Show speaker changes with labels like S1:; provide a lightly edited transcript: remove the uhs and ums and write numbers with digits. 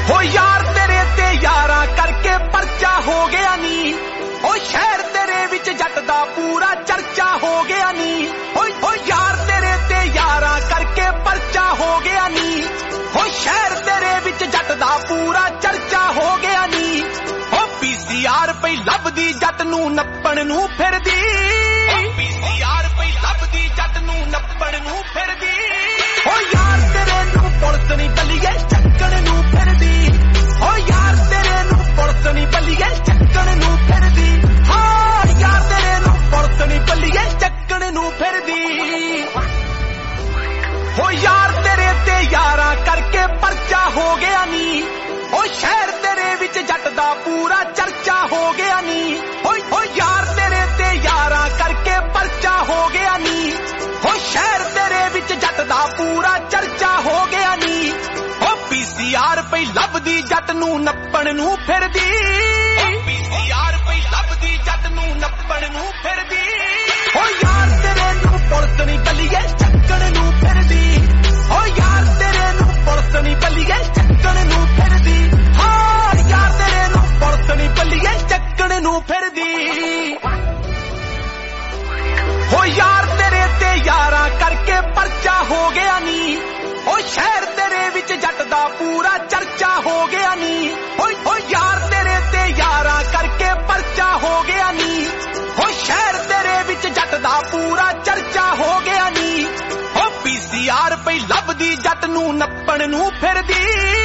S1: हो यार तेरे ते यारां करके परचा हो गया नी ओ शहर तेरे विच जट दा पूरा चर्चा हो गया नी ओ यार तेरे ते यारां करके परचा हो गया नी ओ शहर तेरे विच जट दा पूरा चर्चा हो गया नी ओ पीसीआर पई लभदी जट नूं नप्पण नूं फिरदी पीसीआर पई लभदी जट नूं नप्पण नूं फिरदी ओ यार तेरे नूं पुलिस नहीं बल्लीए चक्कण नूं फिरदी ओ यार तेरे नूं पुलिस नहीं बल्लीए चक्कण नूं फिरदी हाँ यार तेरे नूं पुलिस नहीं बल्लीए चक्कण नूं फिरदी हो यार तेरे ते यारां करके परचा हो गया नी ओ शहर तेरे विच जट दा पूरा चर्चा हो गया नी ओ यार तेरे ते यारां करके परचा हो गया नी ओ शहर तेरे विच जट दा पूरा चर्चा हो गया नी ओ पीसीआर पई लभदी जट नूं नप्पण नूं फिरदी पीसीआर पई लभदी जट नूं नप्पण नूं फिरदी ओ यार तेरे नूं पुलिस नहीं बल्लीए चक्कण नूं फिरदी ओ यार तेरे नूं पुलिस नहीं बल्लीए चक्कण नूं फिरदी हाँ यार तेरे नूं पुलिस नहीं बल्लीए चक्कण नूं फिरदी हो यार तेरे ते यारां करके परचा हो गया नी ओ शहर तेरे विच जट दा पूरा चर्चा हो गया नी ओ यार तेरे ते यारां करके परचा हो गया नी ओ शहर तेरे विच जट दा पूरा चर्चा हो गया नी ओ पीसीआर पई लभदी जट नूं नप्पण नूं फिरदी